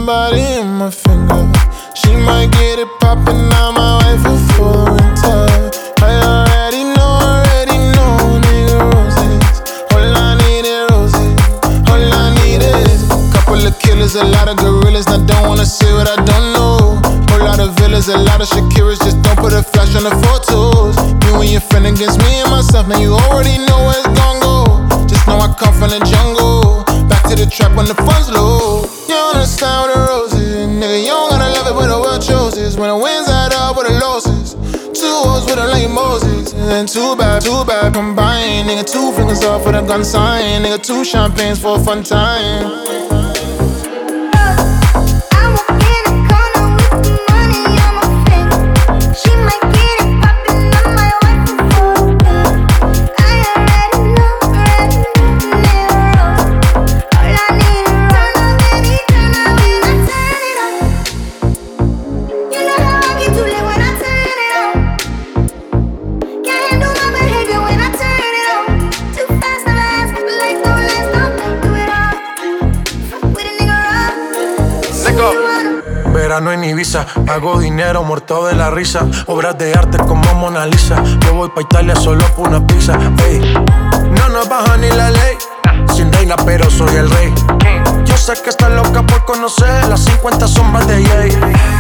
body in my finger. She might get it poppin', now my wife will for the winter. I already know, nigga, roses. All I need is roses, all I need is couple of killers, a lot of gorillas. I don't wanna say what I don't know. Whole lot of villas, a lot of Shakiras, just don't put a flash on the photos. You and your friend against me and myself, man, you already know where it's gon' go. Just know I come from the jungle, back to the trap when the fun's low. You don't understand what the roses, nigga, you don't gotta love it when the world chooses. When the winds add up with the losses, two O's with a like Moses. And too bad combined, nigga, two fingers off with a gun sign. Nigga, two champagnes for a fun time. Verano en Ibiza, hago dinero muerto de la risa. Obras de arte como Mona Lisa. Yo voy pa' Italia solo por una pizza. Ey, no nos baja ni la ley. Sin reina pero soy el rey. Yo sé que estás loca por conocer las 50 sombras de Jay.